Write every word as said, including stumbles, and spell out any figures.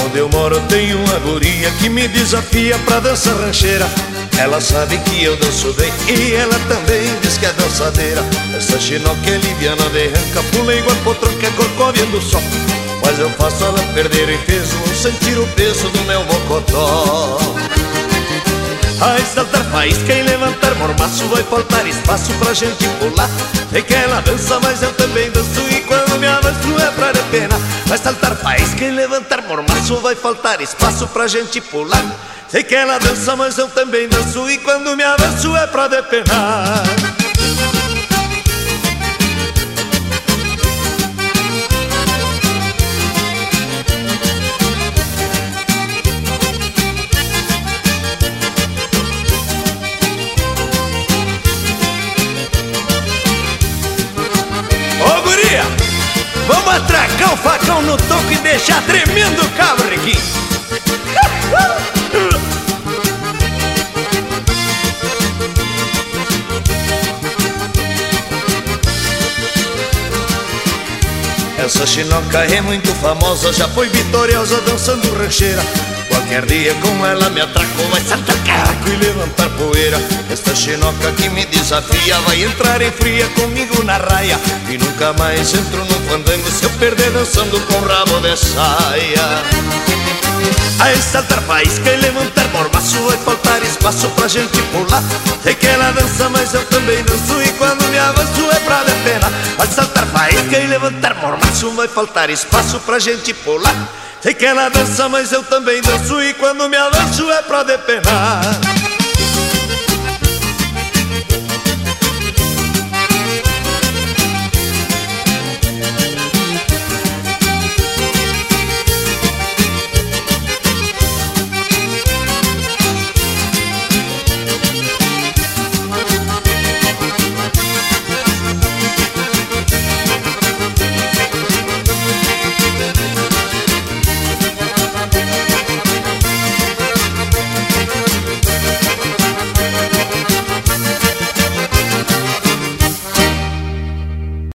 Onde eu moro tem uma guria que me desafia pra dança rancheira. Ela sabe que eu danço bem e ela também diz que é dançadeira. Essa chinoca é liviana de ranca, pula igual potranca, é corcóvia do sol. Mas eu faço ela perder em peso, não sentir o peso do meu mocotó. A saltar faísca e levantar mormaço, vai faltar espaço pra gente pular. Sei que ela dança, mas eu também danço, e quando me avanço é pra depenar. Vai saltar faísca e levantar mormaço, vai faltar espaço pra gente pular. Sei que ela dança, mas eu também danço, e quando me avanço é pra depenar. Ô guria, vamos atracar o facão no toco e deixar tremendo o cabo, Riquinho. Essa chinoca é muito famosa, já foi vitoriosa dançando rancheira. Qualquer dia com ela me atraco, vai saltar caco e levantar poeira. Esta chinoca que me desafia vai entrar em fria comigo na raia. E nunca mais entro num fandango se eu perder dançando com rabo de saia. A saltar faísca e levantar mormaço, vai faltar espaço pra gente pular. Sei que ela dança, mas eu também danço, e quando me avanço é pra depenar. A saltar faísca e levantar mormaço, vai faltar espaço pra gente pular. Sei que ela dança, mas eu também danço, e quando me avanço é pra depenar.